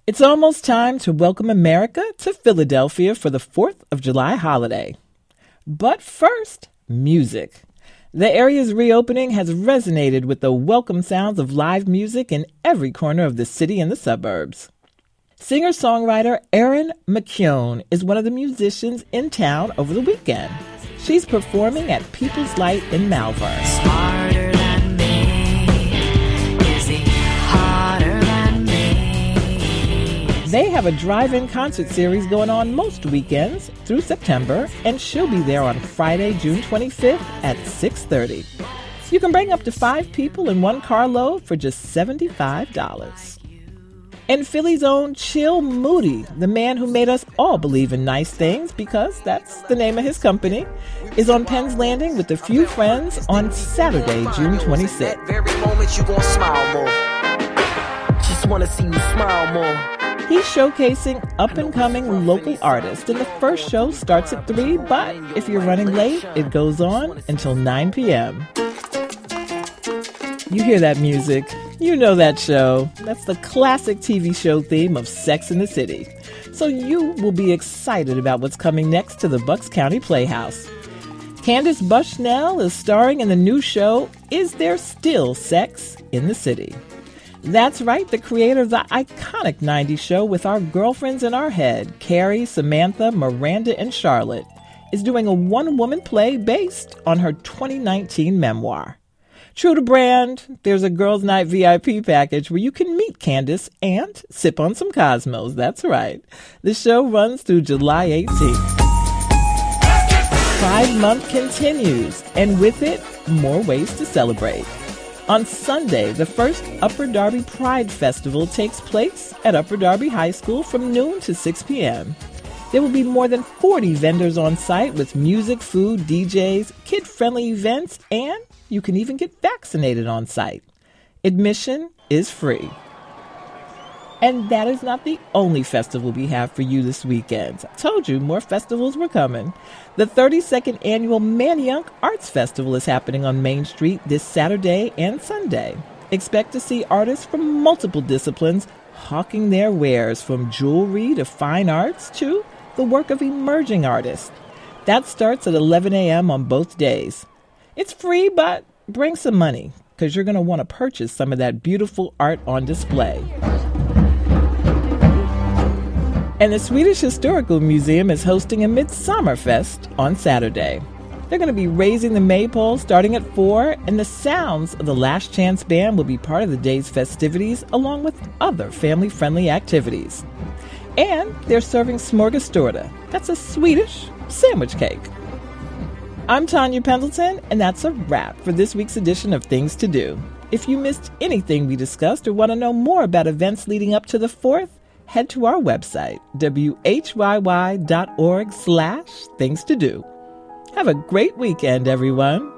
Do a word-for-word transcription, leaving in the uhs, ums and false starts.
It's almost time to welcome America to Philadelphia for the fourth of July holiday. But first, music. The area's reopening has resonated with the welcome sounds of live music in every corner of the city and the suburbs. Singer-songwriter Erin McKeown is one of the musicians in town over the weekend. She's performing at People's Light in Malvern. Smarter than me, is he hotter than me? They have a drive-in concert series going on most weekends through September, and she'll be there on Friday, June twenty-fifth at six thirty. You can bring up to five people in one carload for just seventy-five dollars. And Philly's own Chill Moody, the man who made us all believe in nice things because that's the name of his company, is on Penn's Landing with a few friends on Saturday, June twenty-sixth. Very moment you gon' smile more. Just wanna see you smile more. He's showcasing up-and-coming local artists, and the first show starts at three, but if you're running late, it goes on until nine p.m. You hear that music, you know that show. That's the classic T V show theme of Sex and the City. So you will be excited about what's coming next to the Bucks County Playhouse. Candace Bushnell is starring in the new show, Is There Still Sex in the City? That's right, the creator of the iconic nineties show With Our Girlfriends in Our Head, Carrie, Samantha, Miranda, and Charlotte, is doing a one-woman play based on her twenty nineteen memoir. True to brand, there's a Girls' Night V I P package where you can meet Candace and sip on some Cosmos. That's right. The show runs through July eighteenth. Pride Month continues, and with it, more ways to celebrate. On Sunday, the first Upper Darby Pride Festival takes place at Upper Darby High School from noon to six p.m. There will be more than forty vendors on site with music, food, D Js, kid-friendly events, and you can even get vaccinated on site. Admission is free. And that is not the only festival we have for you this weekend. I told you more festivals were coming. The thirty-second annual Manayunk Arts Festival is happening on Main Street this Saturday and Sunday. Expect to see artists from multiple disciplines hawking their wares, from jewelry to fine arts to the work of emerging artists. That starts at eleven a.m. on both days. It's free, but bring some money, because you're going to want to purchase some of that beautiful art on display. And the Swedish Historical Museum is hosting a Midsummerfest on Saturday. They're going to be raising the maypole starting at four, and the sounds of the Last Chance Band will be part of the day's festivities, along with other family-friendly activities. And they're serving smorgastorda. That's a Swedish sandwich cake. I'm Tanya Pendleton, and that's a wrap for this week's edition of Things to Do. If you missed anything we discussed or want to know more about events leading up to the fourth, head to our website, w h y y dot org slash things to do. Have a great weekend, everyone.